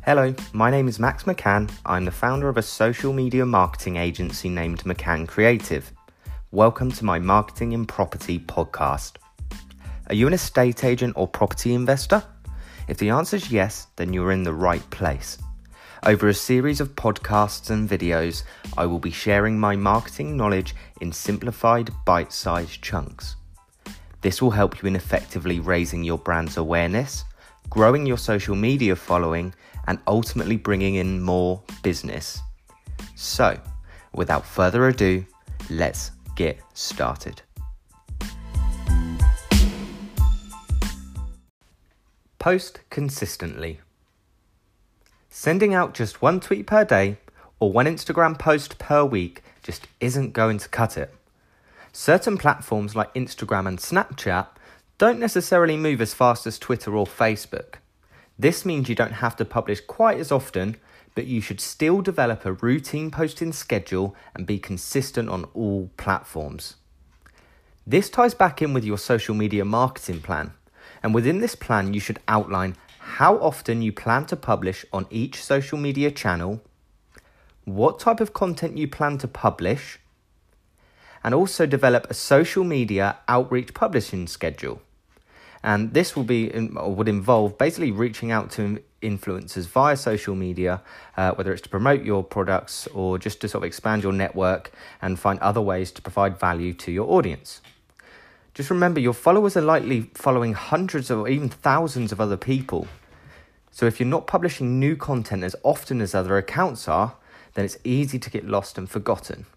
Hello, my name is Max McCann. I'm the founder of a social media marketing agency named McCann Creative. Welcome to my Marketing in Property podcast. Are you an estate agent or property investor? If the answer is yes, then you're in the right place. Over a series of podcasts and videos, I will be sharing my marketing knowledge in simplified, bite-sized chunks. This will help you in effectively raising your brand's awareness, growing your social media following, and ultimately bringing in more business. So, without further ado, let's get started. Post consistently. Sending out just one tweet per day or one Instagram post per week just isn't going to cut it. Certain platforms like Instagram and Snapchat don't necessarily move as fast as Twitter or Facebook. This means you don't have to publish quite as often, but you should still develop a routine posting schedule and be consistent on all platforms. This ties back in with your social media marketing plan, and within this plan you should outline how often you plan to publish on each social media channel, what type of content you plan to publish, and also develop a social media outreach publishing schedule. And this would involve basically reaching out to influencers via social media, whether it's to promote your products or just to sort of expand your network and find other ways to provide value to your audience. Just remember, your followers are likely following hundreds or even thousands of other people. So if you're not publishing new content as often as other accounts are, then it's easy to get lost and forgotten.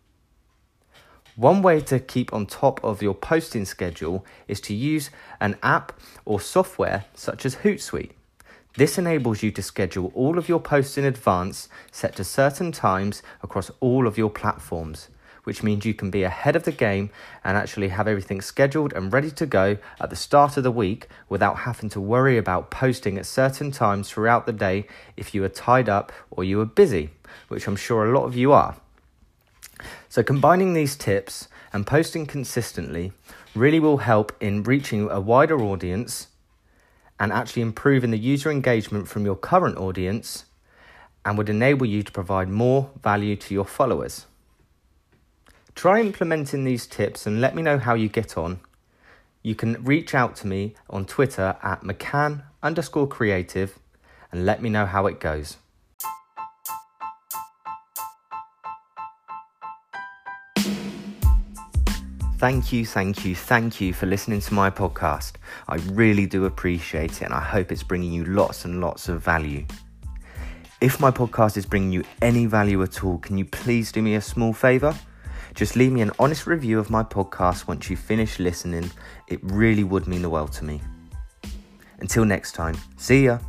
One way to keep on top of your posting schedule is to use an app or software such as Hootsuite. This enables you to schedule all of your posts in advance, set to certain times across all of your platforms, which means you can be ahead of the game and actually have everything scheduled and ready to go at the start of the week without having to worry about posting at certain times throughout the day if you are tied up or you are busy, which I'm sure a lot of you are. So combining these tips and posting consistently really will help in reaching a wider audience and actually improving the user engagement from your current audience, and would enable you to provide more value to your followers. Try implementing these tips and let me know how you get on. You can reach out to me on Twitter at McCann_creative and let me know how it goes. Thank you for listening to my podcast. I really do appreciate it, and I hope it's bringing you lots and lots of value. If my podcast is bringing you any value at all, can you please do me a small favour? Just leave me an honest review of my podcast once you finish listening. It really would mean the world to me. Until next time, see ya.